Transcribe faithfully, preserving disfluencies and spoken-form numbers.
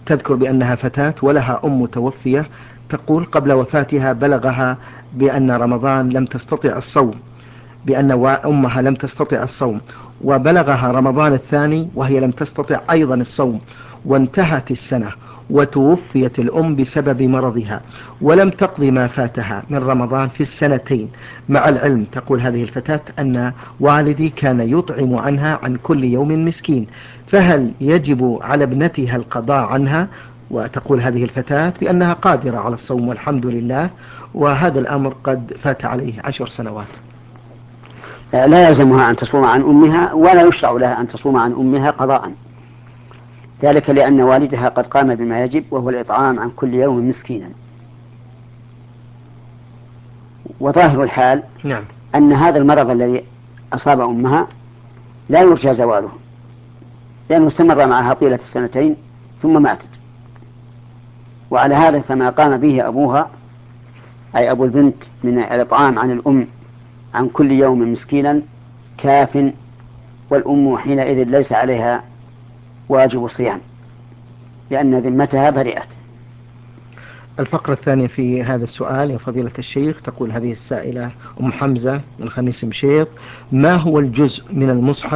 تذكر بأنها فتاة ولها أم متوفية، تقول قبل وفاتها بلغها بأن رمضان لم تستطع الصوم، بأن أمها لم تستطع الصوم، وبلغها رمضان الثاني وهي لم تستطع أيضا الصوم، وانتهت السنة وتوفيت الأم بسبب مرضها، ولم تقضي ما فاتها من رمضان في السنتين، مع العلم تقول هذه الفتاة أن والدي كان يطعم عنها عن كل يوم مسكين، فهل يجب على ابنتها القضاء عنها؟ وتقول هذه الفتاة بأنها قادرة على الصوم والحمد لله، وهذا الأمر قد فات عليه عشر سنوات. لا يلزمها أن تصوم عن أمها، ولا يشرع لها أن تصوم عن أمها قضاء، ذلك لأن والدها قد قام بما يجب، وهو الإطعام عن كل يوم مسكينا. وظاهر الحال نعم. أن هذا المرض الذي أصاب أمها لا يرجى زواله، لأنه استمر معها طيلة السنتين ثم ماتت. وعلى هذا فما قام به أبوها أي أبو البنت من الإطعام عن الأم عن كل يوم مسكينا كاف، والأم حينئذ ليس عليها واجب صيام، لأن ذمتها برئت. الفقرة الثانية في هذا السؤال يا فضيلة الشيخ، تقول هذه السائلة أم حمزة من خميس مشيط: ما هو الجزء من المصحف